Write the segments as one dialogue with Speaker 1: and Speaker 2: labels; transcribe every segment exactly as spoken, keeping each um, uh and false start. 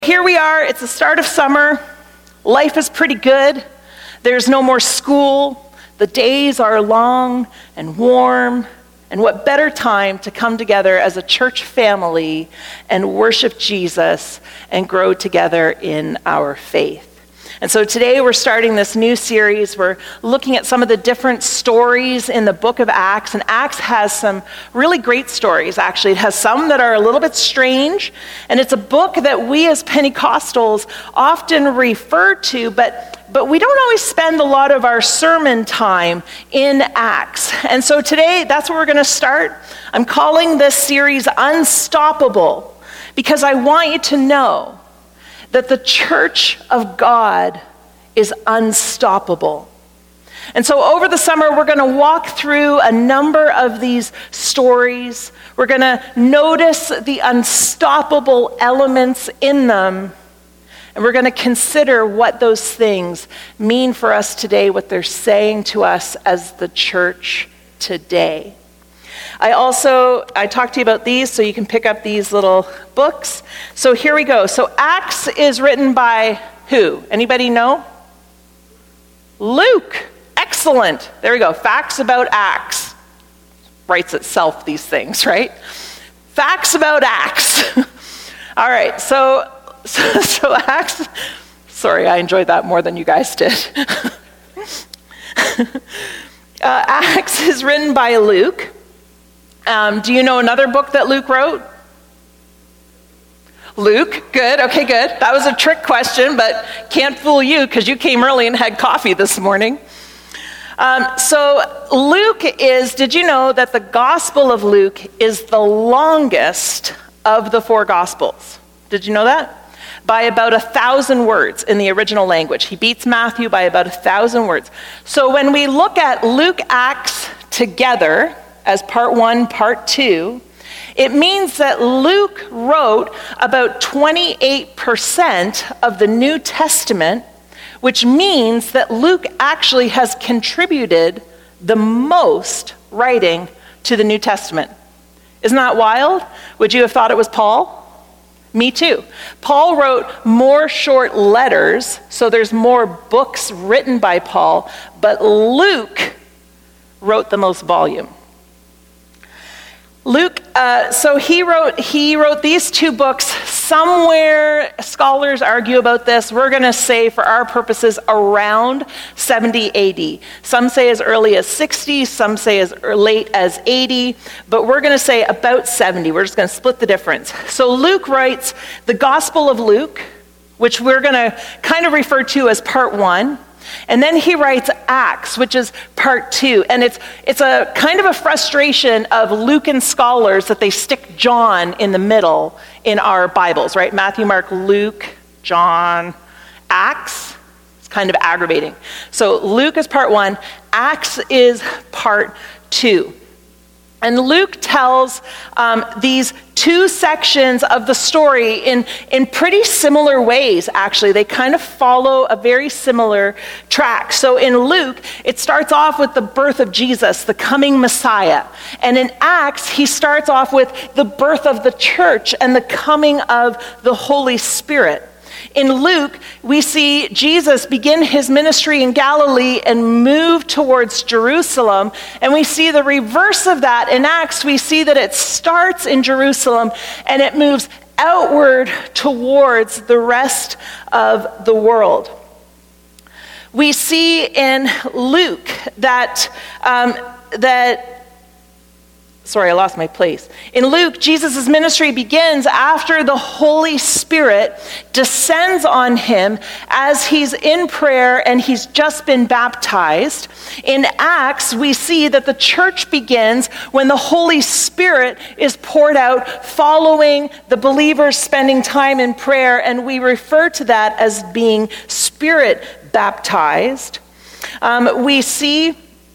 Speaker 1: Here we are, it's the start of summer. Life is pretty good. There's no more school. The days are long and warm. And what better time to come together as a church family and worship Jesus and grow together in our faith. And so today we're starting this new series. We're looking at some of the different stories in the book of Acts. And Acts has some really great stories, actually. It has some that are a little bit strange. And it's a book that we as Pentecostals often refer to, but, but we don't always spend a lot of our sermon time in Acts. And so today, that's where we're going to start. I'm calling this series Unstoppable, because I want you to know that the church of God is unstoppable. And so over the summer, we're going to walk through a number of these stories. We're going to notice the unstoppable elements in them. And we're going to consider what those things mean for us today, what they're saying to us as the church today. I also, I talked to you about these, so you can pick up these little books. So here we go. So Acts is written by who? Anybody know? Luke. Excellent. There we go. Facts about Acts. Writes itself, these things, right? Facts about Acts. All right, so, so, so Acts, sorry, I enjoyed that more than you guys did. uh, Acts is written by Luke. Um, do you know another book that Luke wrote? Luke, good, okay, good. That was a trick question, but can't fool you because you came early and had coffee this morning. Um, so Luke is, did you know that the Gospel of Luke is the longest of the four Gospels? Did you know that? By about a thousand words in the original language. He beats Matthew by about a thousand words. So when we look at Luke, Acts together, as part one, part two, it means that Luke wrote about twenty-eight percent of the New Testament, which means that Luke actually has contributed the most writing to the New Testament. Isn't that wild? Would you have thought it was Paul? Me too. Paul wrote more short letters, so there's more books written by Paul, but Luke wrote the most volume. Luke, uh, so he wrote he wrote these two books somewhere, scholars argue about this, we're going to say for our purposes around seventy A D. Some say as early as sixty, some say as late as eighty, but we're going to say about seventy. We're just going to split the difference. So Luke writes the Gospel of Luke, which we're going to kind of refer to as part one. And then he writes Acts, which is part two. And it's it's a kind of a frustration of Lucan scholars that they stick John in the middle in our Bibles, right? Matthew, Mark, Luke, John, Acts. It's kind of aggravating. So Luke is part one. Acts is part two. And Luke tells um, these two sections of the story in, in pretty similar ways, actually. They kind of follow a very similar track. So in Luke, it starts off with the birth of Jesus, the coming Messiah. And in Acts, he starts off with the birth of the church and the coming of the Holy Spirit. In Luke, we see Jesus begin his ministry in Galilee and move towards Jerusalem. And we see the reverse of that. In Acts, we see that it starts in Jerusalem and it moves outward towards the rest of the world. We see in Luke that um, that Sorry, I lost my place. In Luke, Jesus' ministry begins after the Holy Spirit descends on him as he's in prayer and he's just been baptized. In Acts, we see that the church begins when the Holy Spirit is poured out following the believers spending time in prayer, and we refer to that as being Spirit baptized. Um, we see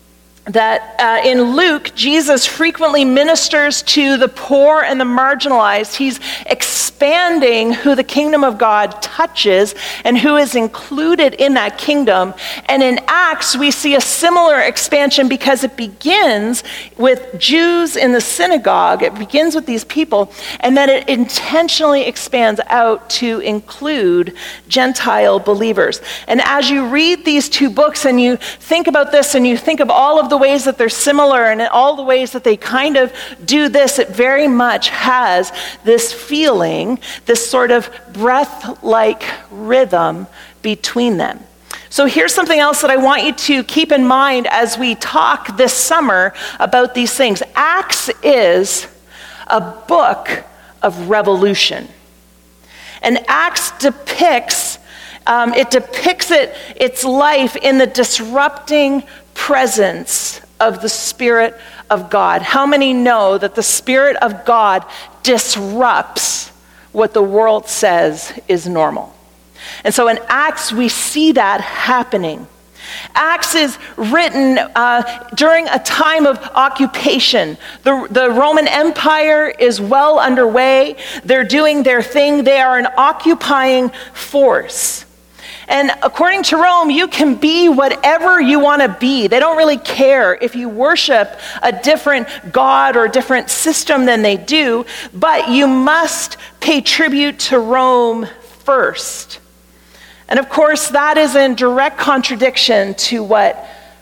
Speaker 1: that uh, in Luke, Jesus frequently ministers to the poor and the marginalized. He's expanding who the kingdom of God touches and who is included in that kingdom. And in Acts, we see a similar expansion because it begins with Jews in the synagogue. It begins with these people, and then it intentionally expands out to include Gentile believers. And as you read these two books and you think about this and you think of all of the ways that they're similar and all the ways that they kind of do this, it very much has this feeling, this sort of breath-like rhythm between them. So here's something else that I want you to keep in mind as we talk this summer about these things. Acts is a book of revolution. And Acts depicts, um, it depicts it, its life in the disrupting presence of the Spirit of God. How many know that the Spirit of God disrupts what the world says is normal? And so in Acts, we see that happening. Acts is written uh, during a time of occupation. The, the Roman Empire is well underway. They're doing their thing. They are an occupying force. And according to Rome, you can be whatever you want to be. They don't really care if you worship a different god or different system than they do, but you must pay tribute to Rome first. And of course, that is in direct contradiction to what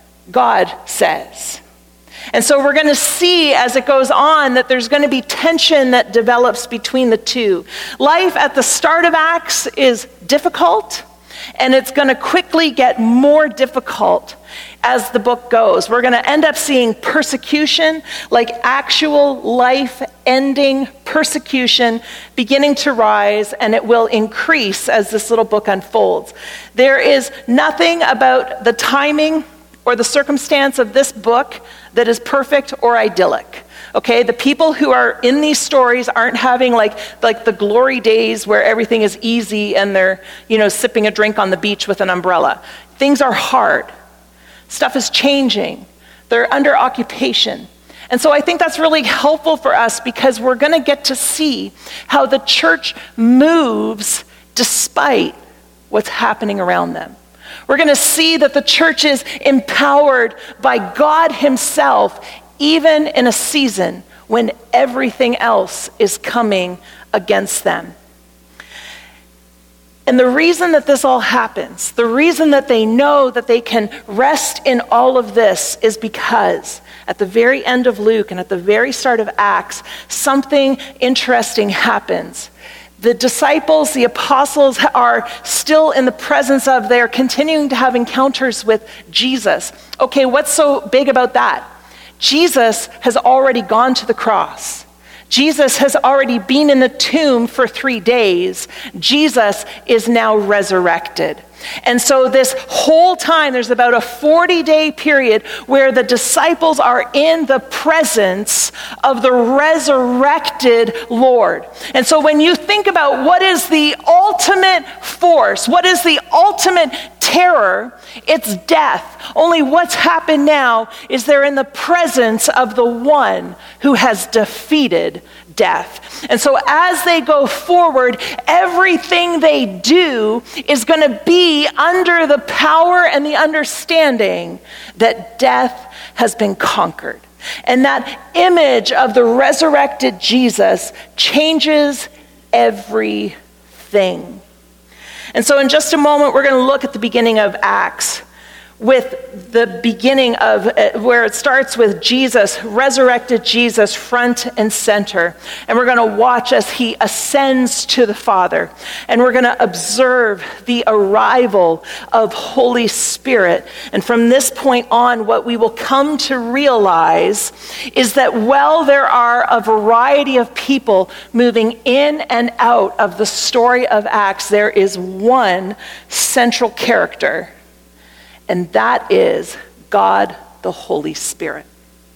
Speaker 1: God says. And so we're going to see as it goes on that there's going to be tension that develops between the two. Life at the start of Acts is difficult, and it's going to quickly get more difficult as the book goes. We're going to end up seeing persecution, like actual life-ending persecution beginning to rise, and it will increase as this little book unfolds. There is nothing about the timing or the circumstance of this book that is perfect or idyllic. Okay, the people who are in these stories aren't having like, like the glory days where everything is easy and they're, you know, sipping a drink on the beach with an umbrella. Things are hard. Stuff is changing. They're under occupation. And so I think that's really helpful for us because we're going to get to see how the church moves despite what's happening around them. We're going to see that the church is empowered by God himself, even in a season when everything else is coming against them. And the reason that this all happens, the reason that they know that they can rest in all of this is because at the very end of Luke and at the very start of Acts, something interesting happens. The disciples, the apostles are still in the presence of, they're continuing to have encounters with Jesus. Okay, what's so big about that? Jesus has already gone to the cross. Jesus has already been in the tomb for three days. Jesus is now resurrected. And so this whole time, there's about a forty-day period where the disciples are in the presence of the resurrected Lord. And so when you think about what is the ultimate force, what is the ultimate terror, it's death. Only what's happened now is they're in the presence of the one who has defeated death. And so as they go forward, everything they do is going to be under the power and the understanding that death has been conquered. And that image of the resurrected Jesus changes everything. And so in just a moment, we're going to look at the beginning of Acts with the beginning of uh, where it starts with Jesus, resurrected Jesus, front and center. And we're going to watch as he ascends to the Father. And we're going to observe the arrival of Holy Spirit. And from this point on, what we will come to realize is that while there are a variety of people moving in and out of the story of Acts, there is one central character. And that is God, the Holy Spirit.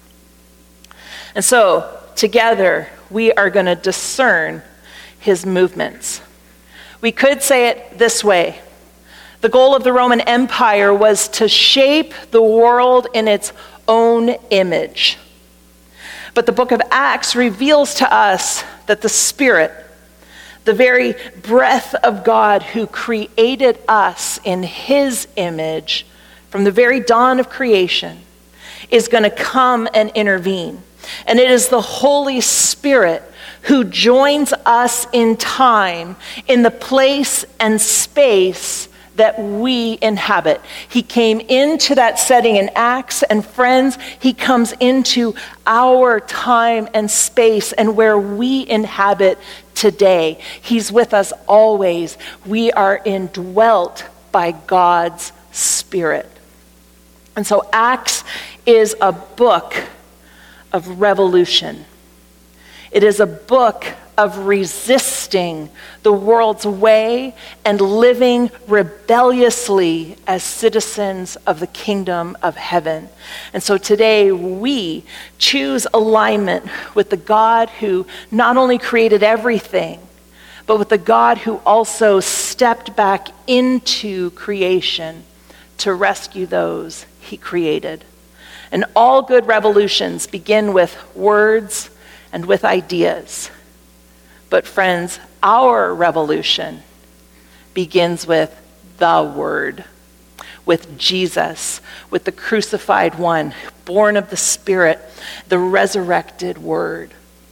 Speaker 1: And so, together, we are going to discern his movements. We could say it this way. The goal of the Roman Empire was to shape the world in its own image. But the book of Acts reveals to us that the Spirit, the very breath of God who created us in his image from the very dawn of creation, is going to come and intervene. And it is the Holy Spirit who joins us in time in the place and space that we inhabit. He came into that setting in Acts, and friends, he comes into our time and space and where we inhabit today. He's with us always. We are indwelt by God's Spirit. And so Acts is a book of revolution. It is a book of resisting the world's way and living rebelliously as citizens of the kingdom of heaven. And so today we choose alignment with the God who not only created everything, but with the God who also stepped back into creation to rescue those he created. And all good revolutions begin with words and with ideas. But friends, our revolution begins with the Word, with Jesus, with the crucified one, born of the Spirit, the resurrected Word.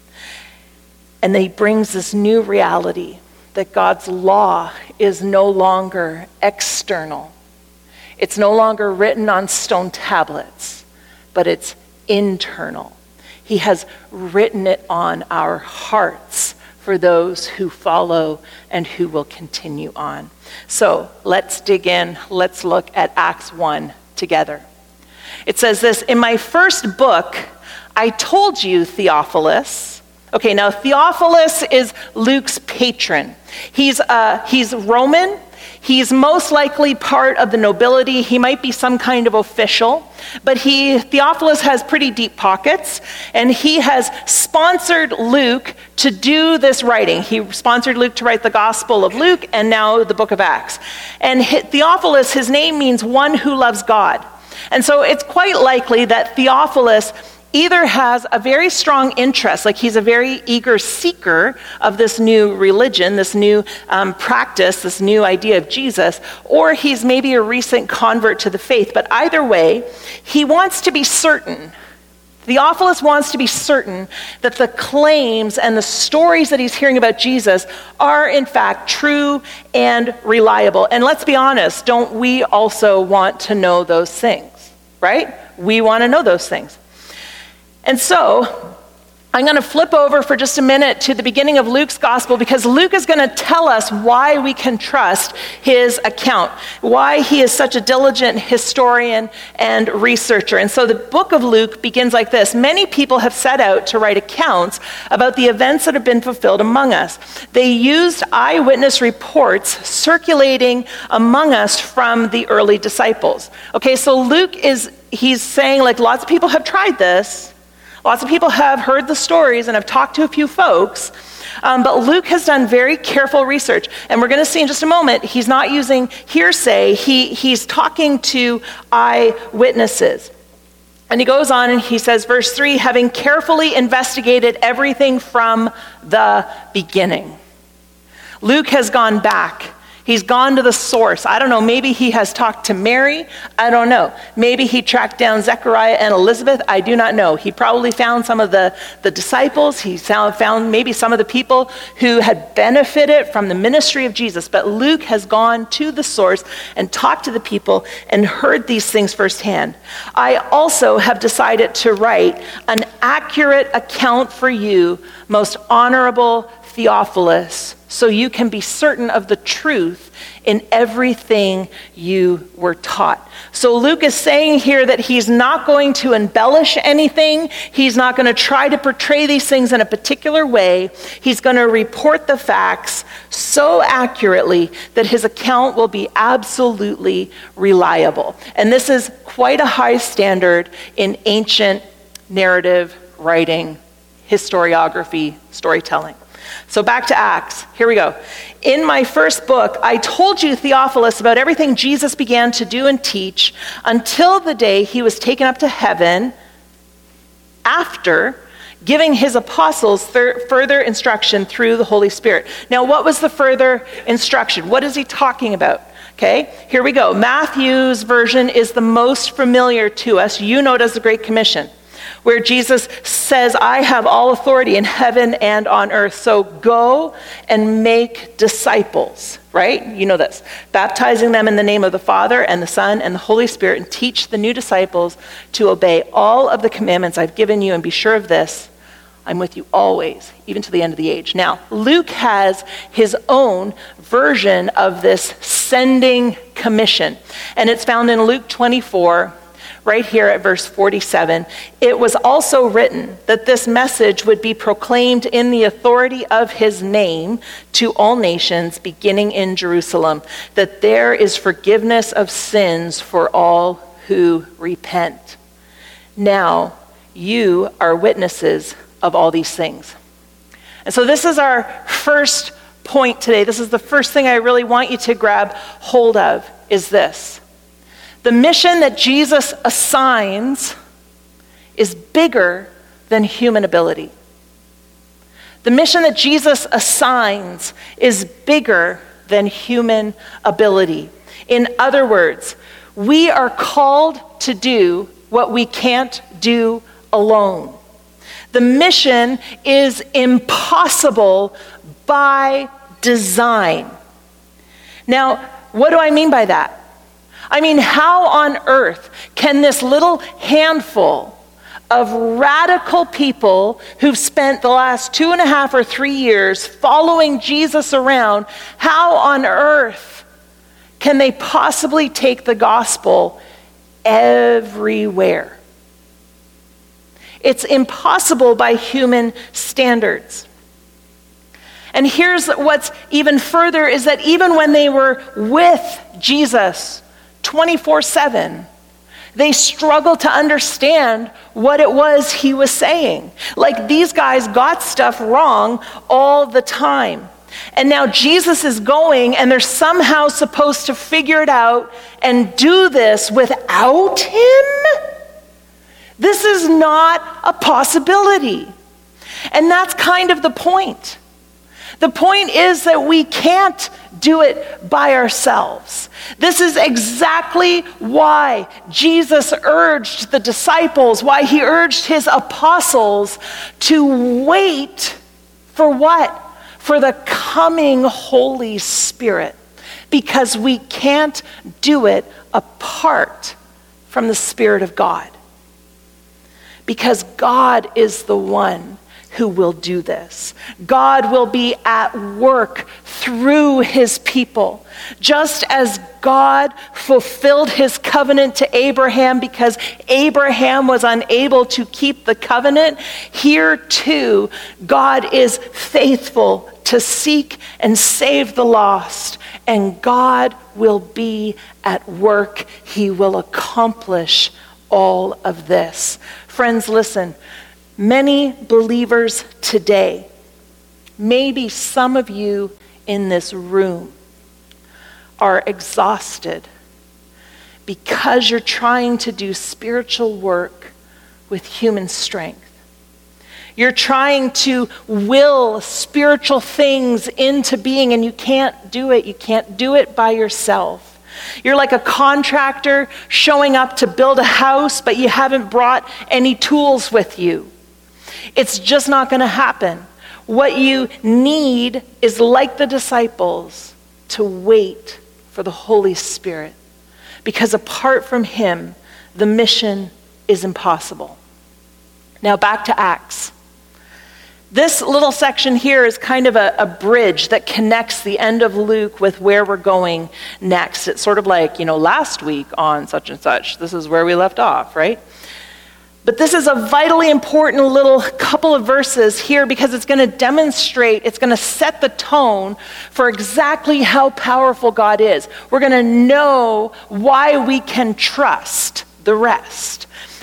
Speaker 1: And he brings this new reality that God's law is no longer external. It's no longer written on stone tablets, but it's internal. He has written it on our hearts for those who follow and who will continue on. So let's dig in. Let's look at Acts one together. It says this, "In my first book, I told you, Theophilus." Okay, now Theophilus is Luke's patron. He's uh, he's Roman. He's most likely part of the nobility. He might be some kind of official, but he, Theophilus has pretty deep pockets, and he has sponsored Luke to do this writing. He sponsored Luke to write the Gospel of Luke and now the book of Acts. And Theophilus, his name means one who loves God. And so it's quite likely that Theophilus either has a very strong interest, like he's a very eager seeker of this new religion, this new um, practice, this new idea of Jesus, or he's maybe a recent convert to the faith. But either way, he wants to be certain. Theophilus wants to be certain that the claims and the stories that he's hearing about Jesus are in fact true and reliable. And let's be honest, don't we also want to know those things, right? We want to know those things. And so I'm going to flip over for just a minute to the beginning of Luke's gospel, because Luke is going to tell us why we can trust his account, why he is such a diligent historian and researcher. And so the book of Luke begins like this. Many people have set out to write accounts about the events that have been fulfilled among us. They used eyewitness reports circulating among us from the early disciples. Okay, so Luke is, he's saying like lots of people have tried this. Lots of people have heard the stories and have talked to a few folks, um, but Luke has done very careful research. And we're going to see in just a moment, he's not using hearsay. He, he's talking to eyewitnesses. And he goes on and he says, verse three, having carefully investigated everything from the beginning. Luke has gone back. He's gone to the source. I don't know, maybe he has talked to Mary. I don't know. Maybe he tracked down Zechariah and Elizabeth. I do not know. He probably found some of the, the disciples. He found maybe some of the people who had benefited from the ministry of Jesus. But Luke has gone to the source and talked to the people and heard these things firsthand. I also have decided to write an accurate account for you, most honorable Theophilus, so you can be certain of the truth in everything you were taught. So Luke is saying here that he's not going to embellish anything. He's not going to try to portray these things in a particular way. He's going to report the facts so accurately that his account will be absolutely reliable. And this is quite a high standard in ancient narrative writing, historiography, storytelling. So back to Acts. Here we go. In my first book, I told you, Theophilus, about everything Jesus began to do and teach until the day he was taken up to heaven, after giving his apostles thir- further instruction through the Holy Spirit. Now, what was the further instruction? What is he talking about? Okay, here we go. Matthew's version is the most familiar to us. You know it as the Great Commission, where Jesus says, I have all authority in heaven and on earth. So go and make disciples, right? You know this. Baptizing them in the name of the Father and the Son and the Holy Spirit, and teach the new disciples to obey all of the commandments I've given you, and be sure of this, I'm with you always, even to the end of the age. Now, Luke has his own version of this sending commission, and it's found in Luke twenty-four, right here at verse forty-seven. It was also written that this message would be proclaimed in the authority of his name to all nations, beginning in Jerusalem, that there is forgiveness of sins for all who repent. Now, you are witnesses of all these things. And so this is our first point today. This is the first thing I really want you to grab hold of, is this. The mission that Jesus assigns is bigger than human ability. The mission that Jesus assigns is bigger than human ability. In other words, we are called to do what we can't do alone. The mission is impossible by design. Now, what do I mean by that? I mean, how on earth can this little handful of radical people who've spent the last two and a half or three years following Jesus around, how on earth can they possibly take the gospel everywhere? It's impossible by human standards. And here's what's even further, is that even when they were with Jesus twenty-four seven, they struggled to understand what it was he was saying. Like, these guys got stuff wrong all the time. And now Jesus is going, and they're somehow supposed to figure it out and do this without him? This is not a possibility. And that's kind of the point. The point is that we can't do it by ourselves. This is exactly why Jesus urged the disciples, why he urged his apostles to wait for what? For the coming Holy Spirit. Because we can't do it apart from the Spirit of God. Because God is the one who will do this. God will be at work through his people. Just as God fulfilled his covenant to Abraham because Abraham was unable to keep the covenant, here too, God is faithful to seek and save the lost. And God will be at work. He will accomplish all of this. Friends, listen. Many believers today, maybe some of you in this room, are exhausted because you're trying to do spiritual work with human strength. You're trying to will spiritual things into being, and you can't do it. You can't do it by yourself. You're like a contractor showing up to build a house, but you haven't brought any tools with you. It's just not going to happen. What you need is, like the disciples, to wait for the Holy Spirit. Because apart from him, the mission is impossible. Now back to Acts. This little section here is kind of a, a bridge that connects the end of Luke with where we're going next. It's sort of like, you know, last week on such and such, this is where we left off, right? But this is a vitally important little couple of verses here because it's going to demonstrate, it's going to set the tone for exactly how powerful God is. We're going to know why we can trust the rest.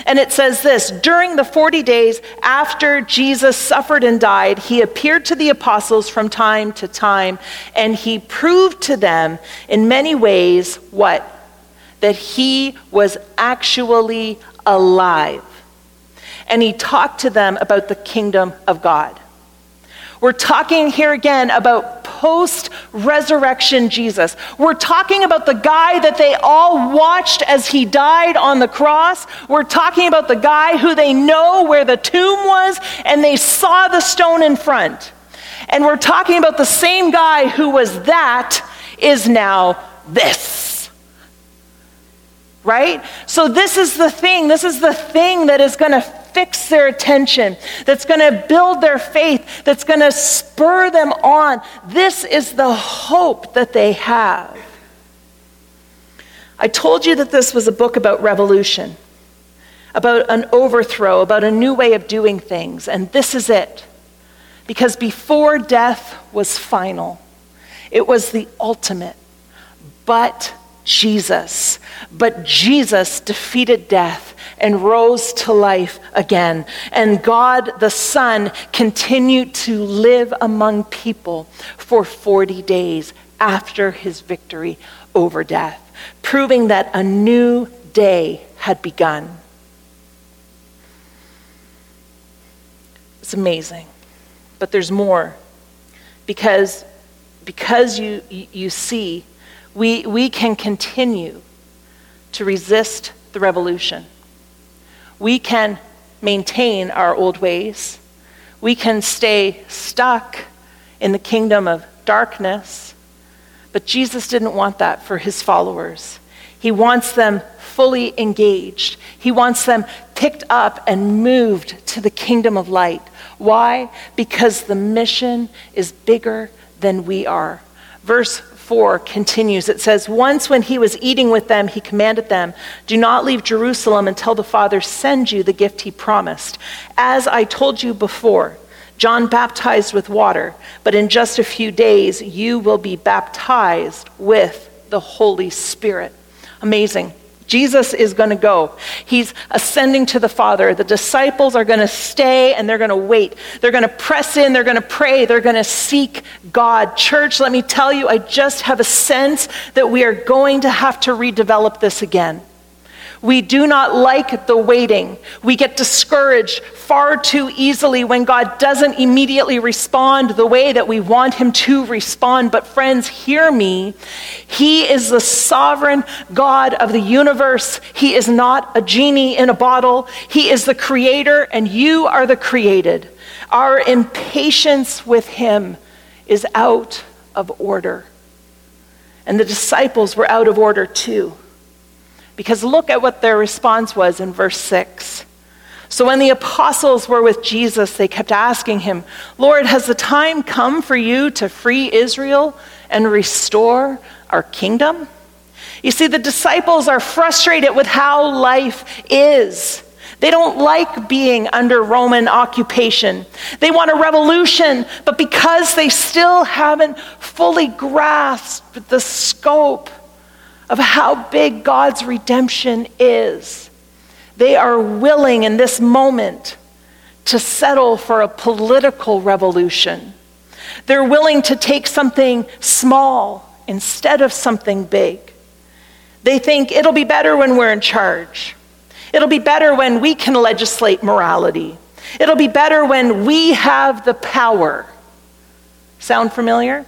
Speaker 1: And it says this: during the forty days after Jesus suffered and died, he appeared to the apostles from time to time, and he proved to them in many ways what? That he was actually alive. And he talked to them about the kingdom of God. We're talking here again about post-resurrection Jesus. We're talking about the guy that they all watched as he died on the cross. We're talking about the guy who they know where the tomb was and they saw the stone in front. And we're talking about the same guy who was that is now this. Right? So this is the thing. This is the thing that is going to fix their attention, that's going to build their faith, that's going to spur them on. This is the hope that they have. I told you that this was a book about revolution, about an overthrow, about a new way of doing things, and this is it. Because before death was final, it was the ultimate, but Jesus. But Jesus defeated death and rose to life again. And God the Son continued to live among people for forty days after his victory over death, proving that a new day had begun. It's amazing. But there's more. Because, because you, you see, We, we can continue to resist the revolution. We can maintain our old ways. We can stay stuck in the kingdom of darkness. But Jesus didn't want that for his followers. He wants them fully engaged. He wants them picked up and moved to the kingdom of light. Why? Because the mission is bigger than we are. Verse four continues. It says, once when he was eating with them, he commanded them, do not leave Jerusalem until the Father sends you the gift he promised. As I told you before, John baptized with water, but in just a few days you will be baptized with the Holy Spirit. Amazing. Jesus is going to go. He's ascending to the Father. The disciples are going to stay and they're going to wait. They're going to press in. They're going to pray. They're going to seek God. Church, let me tell you, I just have a sense that we are going to have to redevelop this again. We do not like the waiting. We get discouraged far too easily when God doesn't immediately respond the way that we want him to respond. But friends, hear me. He is the sovereign God of the universe. He is not a genie in a bottle. He is the creator, and you are the created. Our impatience with him is out of order. And the disciples were out of order too. Because look at what their response was in verse six. So when the apostles were with Jesus, they kept asking him, Lord, has the time come for you to free Israel and restore our kingdom? You see, the disciples are frustrated with how life is. They don't like being under Roman occupation. They want a revolution, but because they still haven't fully grasped the scope of how big God's redemption is, they are willing in this moment to settle for a political revolution. They're willing to take something small instead of something big. They think it'll be better when we're in charge. It'll be better when we can legislate morality. It'll be better when we have the power. Sound familiar?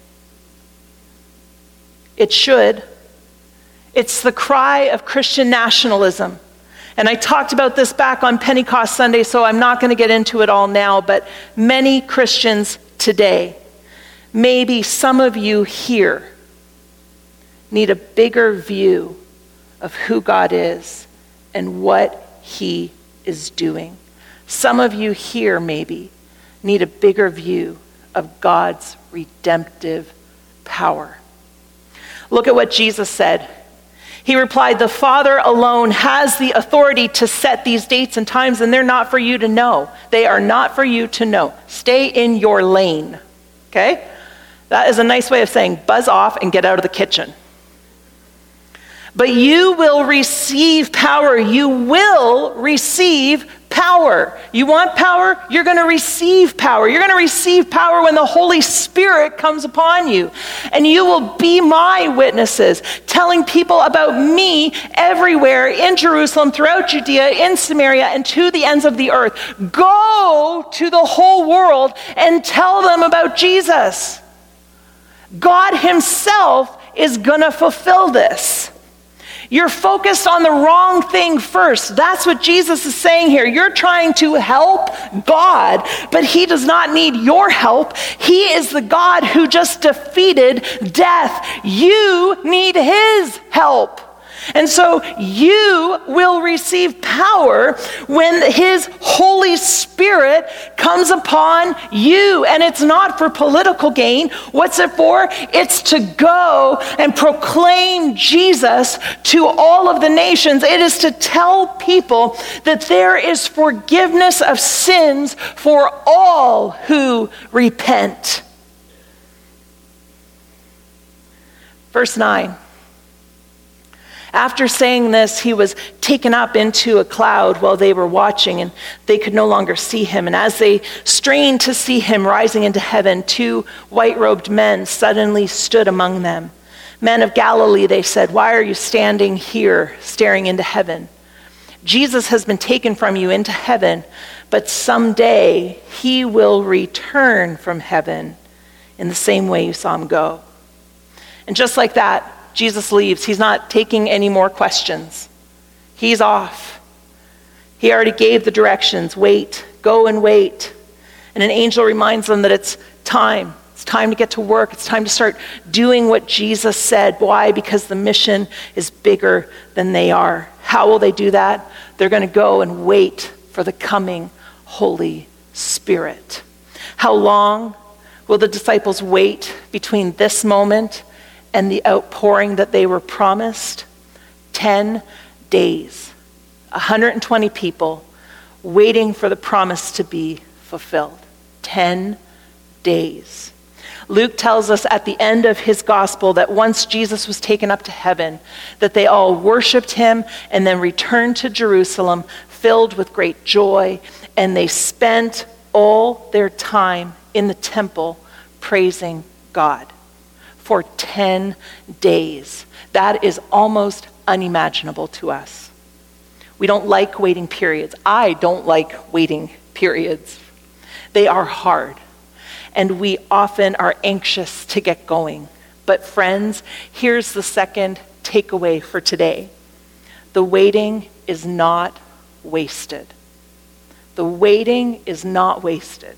Speaker 1: It should. It's the cry of Christian nationalism. And I talked about this back on Pentecost Sunday, so I'm not going to get into it all now, but many Christians today, maybe some of you here, need a bigger view of who God is and what he is doing. Some of you here maybe need a bigger view of God's redemptive power. Look at what Jesus said. He replied, the Father alone has the authority to set these dates and times, and they're not for you to know. They are not for you to know. Stay in your lane, okay? That is a nice way of saying buzz off and get out of the kitchen. But you will receive power. You will receive power. You want power? You're going to receive power. You're going to receive power when the Holy Spirit comes upon you. And you will be my witnesses, telling people about me everywhere in Jerusalem, throughout Judea, in Samaria, and to the ends of the earth. Go to the whole world and tell them about Jesus. God himself is going to fulfill this. You're focused on the wrong thing first. That's what Jesus is saying here. You're trying to help God, but he does not need your help. He is the God who just defeated death. You need his help. And so you will receive power when his Holy Spirit comes upon you. And it's not for political gain. What's it for? It's to go and proclaim Jesus to all of the nations. It is to tell people that there is forgiveness of sins for all who repent. Verse nine. After saying this, he was taken up into a cloud while they were watching, and they could no longer see him. And as they strained to see him rising into heaven, two white-robed men suddenly stood among them. Men of Galilee, they said, why are you standing here staring into heaven? Jesus has been taken from you into heaven, but someday he will return from heaven in the same way you saw him go. And just like that, Jesus leaves. He's not taking any more questions. He's off. He already gave the directions. Wait, go and wait. And an angel reminds them that it's time. It's time to get to work. It's time to start doing what Jesus said. Why? Because the mission is bigger than they are. How will they do that? They're going to go and wait for the coming Holy Spirit. How long will the disciples wait between this moment and the outpouring that they were promised? Ten days. one hundred twenty people waiting for the promise to be fulfilled. Ten days. Luke tells us at the end of his gospel that once Jesus was taken up to heaven, that they all worshiped him and then returned to Jerusalem filled with great joy, and they spent all their time in the temple praising God. For ten days. That is almost unimaginable to us. We don't like waiting periods. I don't like waiting periods. They are hard, and we often are anxious to get going. But friends, here's the second takeaway for today. The waiting is not wasted. The waiting is not wasted.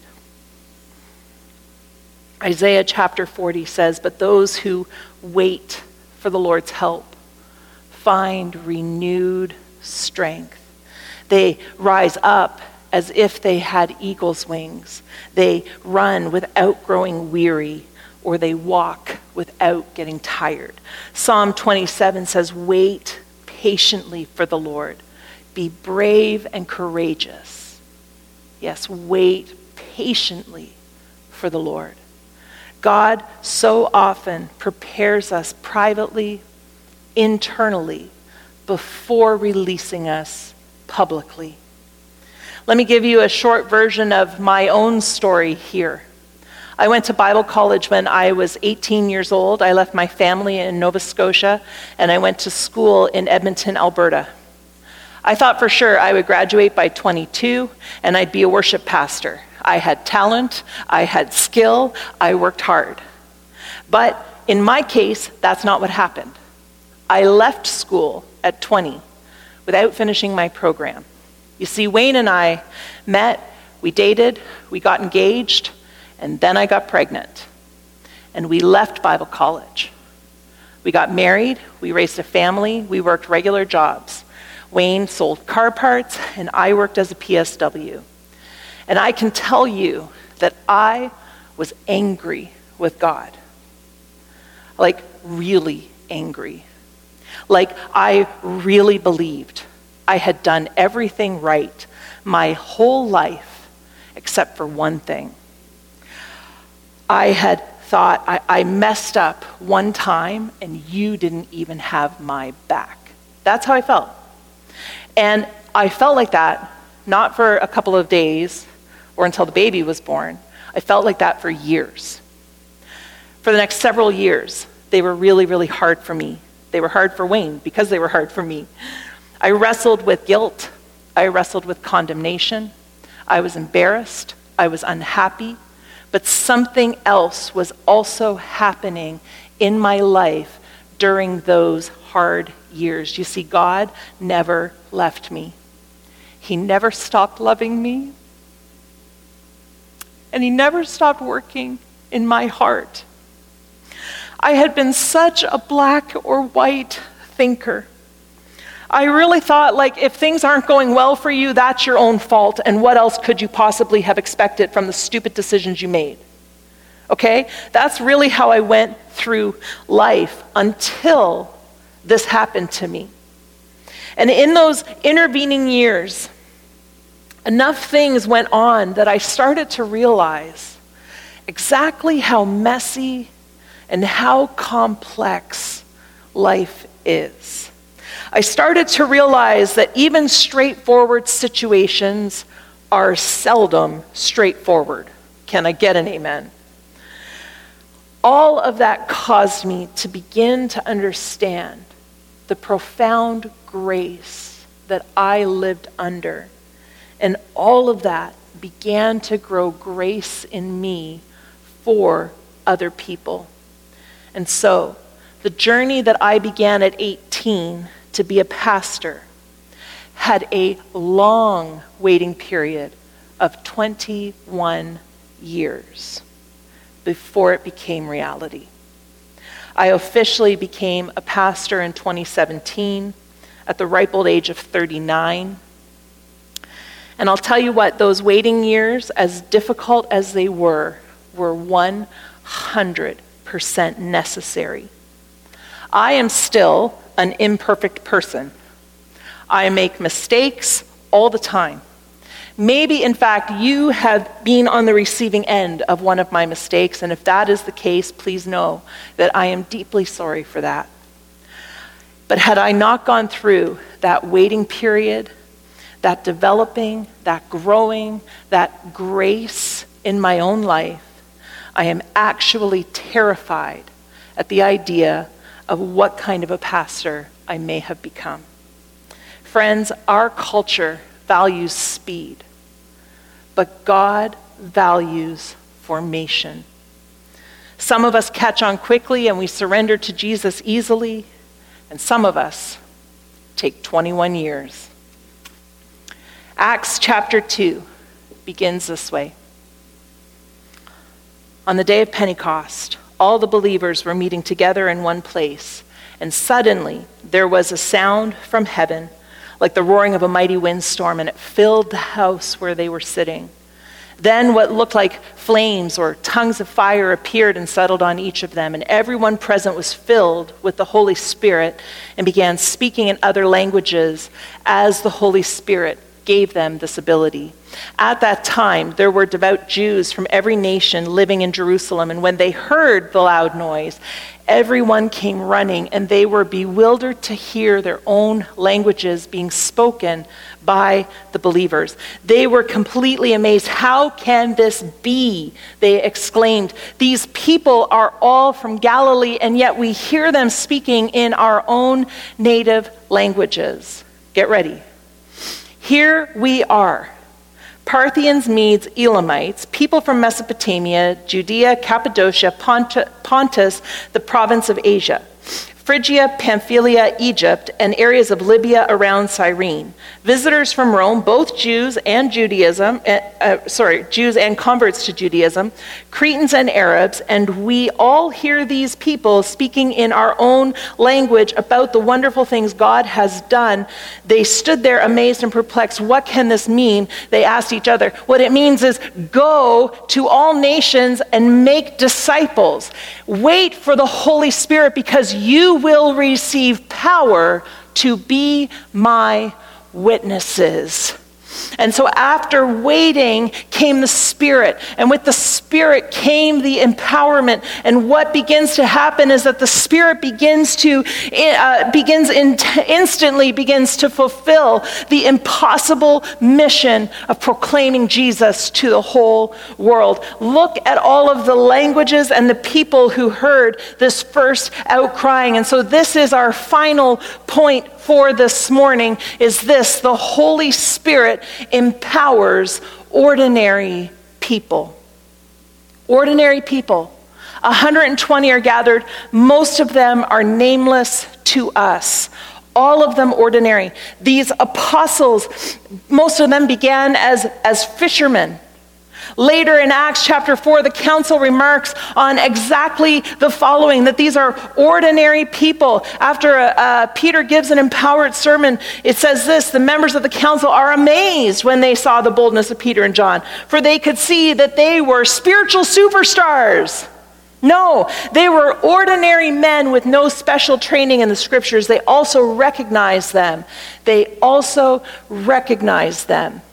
Speaker 1: Isaiah chapter forty says, but those who wait for the Lord's help find renewed strength. They rise up as if they had eagle's wings. They run without growing weary, or they walk without getting tired. Psalm twenty-seven says, wait patiently for the Lord. Be brave and courageous. Yes, wait patiently for the Lord. God so often prepares us privately, internally, before releasing us publicly. Let me give you a short version of my own story here. I went to Bible college when I was eighteen years old. I left my family in Nova Scotia, and I went to school in Edmonton, Alberta. I thought for sure I would graduate by twenty-two, and I'd be a worship pastor. I had talent, I had skill, I worked hard. But in my case, that's not what happened. I left school at twenty without finishing my program. You see, Wayne and I met, we dated, we got engaged, and then I got pregnant. And we left Bible college. We got married, we raised a family, we worked regular jobs. Wayne sold car parts, and I worked as a P S W. And I can tell you that I was angry with God. Like, really angry. Like, I really believed I had done everything right my whole life except for one thing. I had thought I, I messed up one time and you didn't even have my back. That's how I felt. And I felt like that, not for a couple of days or until the baby was born. I felt like that for years. For the next several years, they were really, really hard for me. They were hard for Wayne because they were hard for me. I wrestled with guilt. I wrestled with condemnation. I was embarrassed. I was unhappy. But something else was also happening in my life during those hard years. You see, God never left me. He never stopped loving me. And he never stopped working in my heart. I had been such a black or white thinker. I really thought, like, if things aren't going well for you, that's your own fault, and what else could you possibly have expected from the stupid decisions you made? Okay? That's really how I went through life until this happened to me. And in those intervening years, enough things went on that I started to realize exactly how messy and how complex life is. I started to realize that even straightforward situations are seldom straightforward. Can I get an amen? All of that caused me to begin to understand the profound grace that I lived under. And all of that began to grow grace in me for other people. And so, the journey that I began at eighteen to be a pastor had a long waiting period of twenty-one years before it became reality. I officially became a pastor in twenty seventeen at the ripe old age of thirty-nine. And I'll tell you what, those waiting years, as difficult as they were, were one hundred percent necessary. I am still an imperfect person. I make mistakes all the time. Maybe, in fact, you have been on the receiving end of one of my mistakes, and if that is the case, please know that I am deeply sorry for that. But had I not gone through that waiting period, that developing, that growing, that grace in my own life, I am actually terrified at the idea of what kind of a pastor I may have become. Friends, our culture values speed, but God values formation. Some of us catch on quickly and we surrender to Jesus easily, and some of us take twenty-one years. Acts chapter two begins this way. On the day of Pentecost, all the believers were meeting together in one place, and suddenly there was a sound from heaven, like the roaring of a mighty windstorm, and it filled the house where they were sitting. Then what looked like flames or tongues of fire appeared and settled on each of them, and everyone present was filled with the Holy Spirit and began speaking in other languages as the Holy Spirit gave them this ability. At that time, there were devout Jews from every nation living in Jerusalem, and when they heard the loud noise, everyone came running, and they were bewildered to hear their own languages being spoken by the believers. They were completely amazed. How can this be? They exclaimed. These people are all from Galilee, and yet we hear them speaking in our own native languages. Get ready. Here we are, Parthians, Medes, Elamites, people from Mesopotamia, Judea, Cappadocia, Pont- Pontus, the province of Asia, Phrygia, Pamphylia, Egypt, and areas of Libya around Cyrene. Visitors from Rome, both Jews and Judaism, uh, uh, sorry, Jews and converts to Judaism, Cretans and Arabs, and we all hear these people speaking in our own language about the wonderful things God has done. They stood there amazed and perplexed. What can this mean? They asked each other. What it means is go to all nations and make disciples. Wait for the Holy Spirit, because you will receive power to be my witnesses. And so after waiting came the Spirit, and with the Spirit came the empowerment. And what begins to happen is that the Spirit begins to uh, begins in, instantly begins to fulfill the impossible mission of proclaiming Jesus to the whole world. Look at all of the languages and the people who heard this first outcrying. And so this is our final point for this morning, is this: the Holy Spirit empowers ordinary people. Ordinary people. one hundred twenty are gathered. Most of them are nameless to us. All of them ordinary. These apostles, most of them began as, as fishermen. Later in Acts chapter four, the council remarks on exactly the following, that these are ordinary people. After uh, Peter gives an empowered sermon, it says this: the members of the council are amazed when they saw the boldness of Peter and John, for they could see that they were spiritual superstars. No, they were ordinary men with no special training in the scriptures. They also recognized them. They also recognized them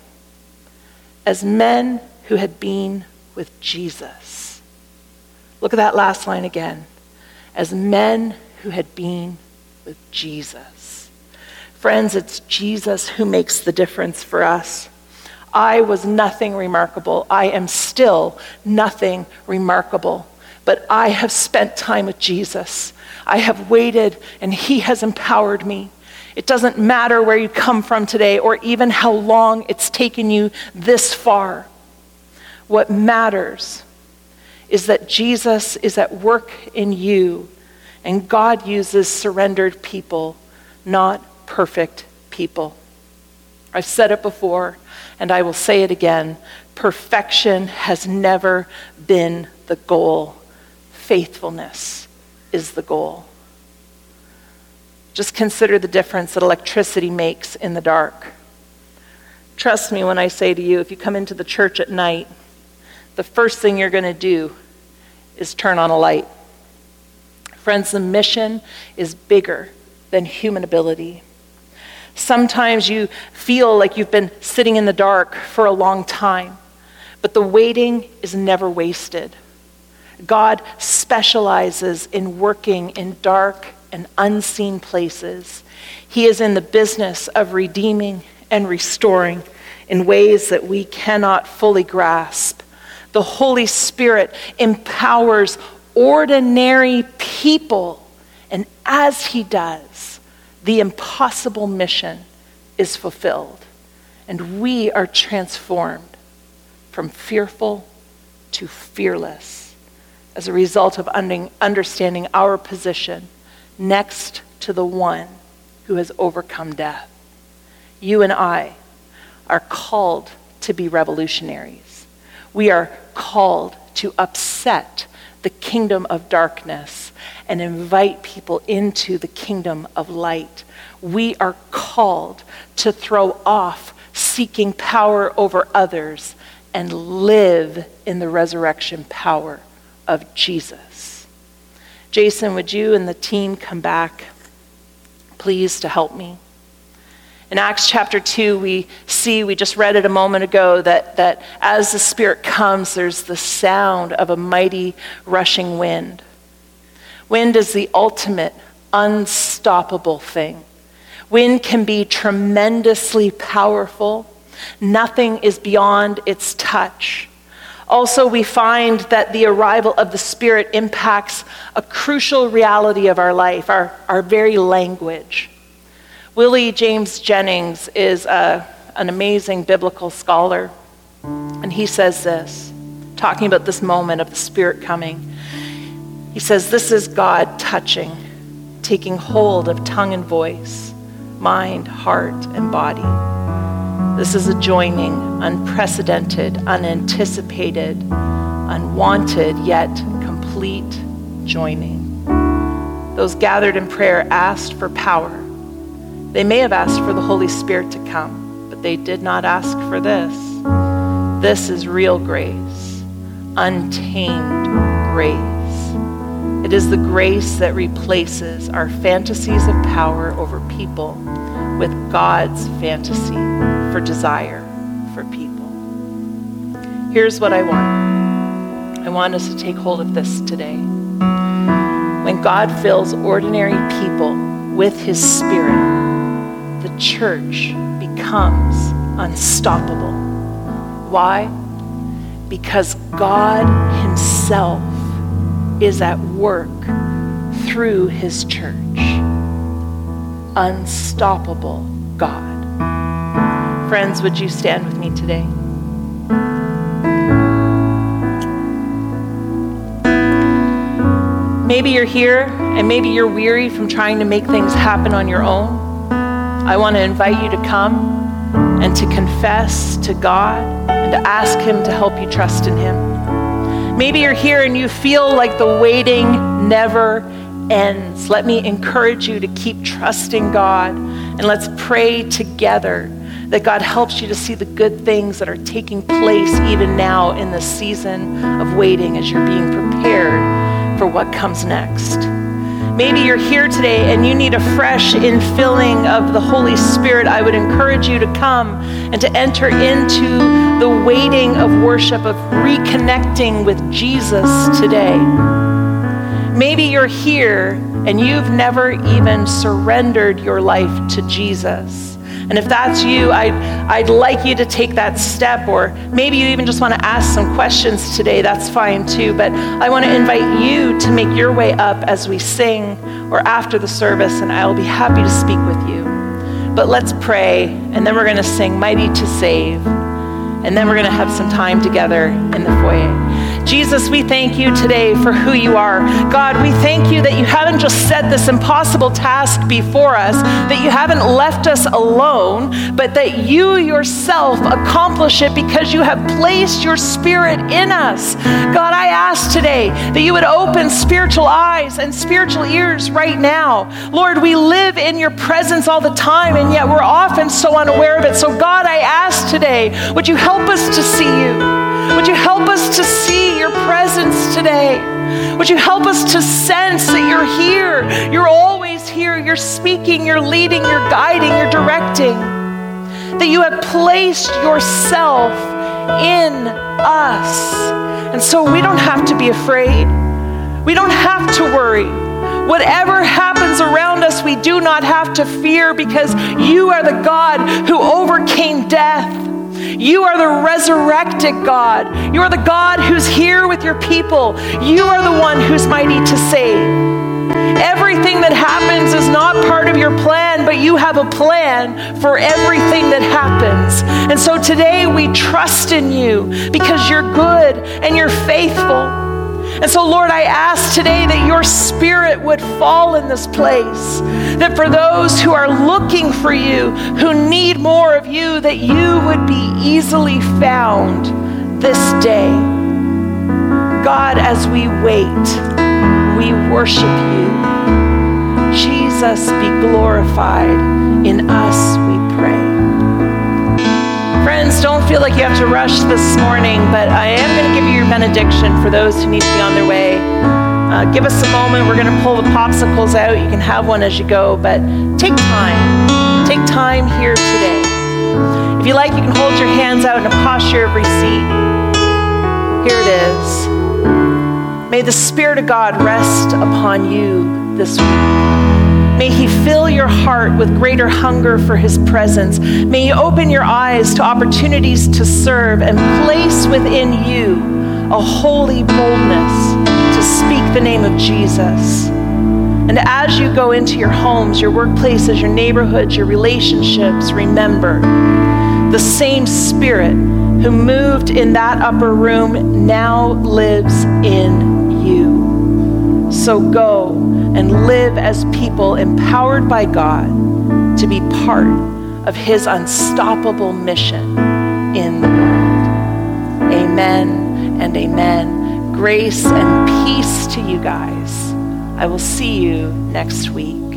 Speaker 1: as men who had been with Jesus. Look at that last line again. As men who had been with Jesus. Friends, it's Jesus who makes the difference for us. I was nothing remarkable. I am still nothing remarkable. But I have spent time with Jesus. I have waited, and he has empowered me. It doesn't matter where you come from today, or even how long it's taken you this far. What matters is that Jesus is at work in you, and God uses surrendered people, not perfect people. I've said it before, and I will say it again. Perfection has never been the goal. Faithfulness is the goal. Just consider the difference that electricity makes in the dark. Trust me when I say to you, if you come into the church at night, the first thing you're going to do is turn on a light. Friends, the mission is bigger than human ability. Sometimes you feel like you've been sitting in the dark for a long time, but the waiting is never wasted. God specializes in working in dark and unseen places. He is in the business of redeeming and restoring in ways that we cannot fully grasp. The Holy Spirit empowers ordinary people, and as he does, the impossible mission is fulfilled, and we are transformed from fearful to fearless as a result of understanding our position next to the one who has overcome death. You and I are called to be revolutionaries. We are called to upset the kingdom of darkness and invite people into the kingdom of light. We are called to throw off seeking power over others and live in the resurrection power of Jesus. Jason, would you and the team come back, please, to help me? In Acts chapter two, we see, we just read it a moment ago, that, that as the Spirit comes, there's the sound of a mighty rushing wind. Wind is the ultimate unstoppable thing. Wind can be tremendously powerful. Nothing is beyond its touch. Also, we find that the arrival of the Spirit impacts a crucial reality of our life, our, our very language. Willie James Jennings is a, an amazing biblical scholar, and he says this, talking about this moment of the Spirit coming. He says, this is God touching, taking hold of tongue and voice, mind, heart, and body. This is a joining, unprecedented, unanticipated, unwanted, yet complete joining. Those gathered in prayer asked for power. They may have asked for the Holy Spirit to come, but they did not ask for this. This is real grace, untamed grace. It is the grace that replaces our fantasies of power over people with God's fantasy for desire. for people. Here's what I want. I want us to take hold of this today. When God fills ordinary people with his Spirit, the church becomes unstoppable. Why? Because God himself is at work through his church. Unstoppable God. Friends, would you stand with me today? Maybe you're here and maybe you're weary from trying to make things happen on your own. I want to invite you to come and to confess to God and to ask him to help you trust in him. Maybe you're here and you feel like the waiting never ends. Let me encourage you to keep trusting God, and let's pray together that God helps you to see the good things that are taking place even now in the season of waiting as you're being prepared for what comes next. Maybe you're here today and you need a fresh infilling of the Holy Spirit. I would encourage you to come and to enter into the waiting of worship, of reconnecting with Jesus today. Maybe you're here and you've never even surrendered your life to Jesus. And if that's you, I'd, I'd like you to take that step, or maybe you even just want to ask some questions today. That's fine too. But I want to invite you to make your way up as we sing or after the service, and I'll be happy to speak with you. But let's pray, and then we're going to sing Mighty to Save, and then we're going to have some time together in the foyer. Jesus, we thank you today for who you are. God, we thank you that you haven't just set this impossible task before us, that you haven't left us alone, but that you yourself accomplish it because you have placed your Spirit in us. God, I ask today that you would open spiritual eyes and spiritual ears right now. Lord, we live in your presence all the time, and yet we're often so unaware of it. So God, I ask today, would you help us to see you? Would you help us to see your presence today? Would you help us to sense that you're here? You're always here. You're speaking, you're leading, you're guiding, you're directing. That you have placed yourself in us. And so we don't have to be afraid. We don't have to worry. Whatever happens around us, we do not have to fear, because you are the God who overcame death. You are the resurrected God. You are the God who's here with your people. You are the one who's mighty to save. Everything that happens is not part of your plan, but you have a plan for everything that happens. And so today we trust in you because you're good and you're faithful. And so, Lord, I ask today that your Spirit would fall in this place, that for those who are looking for you, who need more of you, that you would be easily found this day. God, as we wait, we worship you. Jesus, be glorified. In us, we pray. Friends, don't feel like you have to rush this morning, but I am going to give you your benediction for those who need to be on their way. Uh, give us a moment. We're going to pull the popsicles out. You can have one as you go, but take time. Take time here today. If you like, you can hold your hands out in a posture of receipt. Here it is. May the Spirit of God rest upon you this week. May he fill your heart with greater hunger for his presence. May he open your eyes to opportunities to serve and place within you a holy boldness to speak the name of Jesus. And as you go into your homes, your workplaces, your neighborhoods, your relationships, remember the same Spirit who moved in that upper room now lives in you. So go and live as people empowered by God to be part of his unstoppable mission in the world. Amen and amen. Grace and peace to you guys. I will see you next week.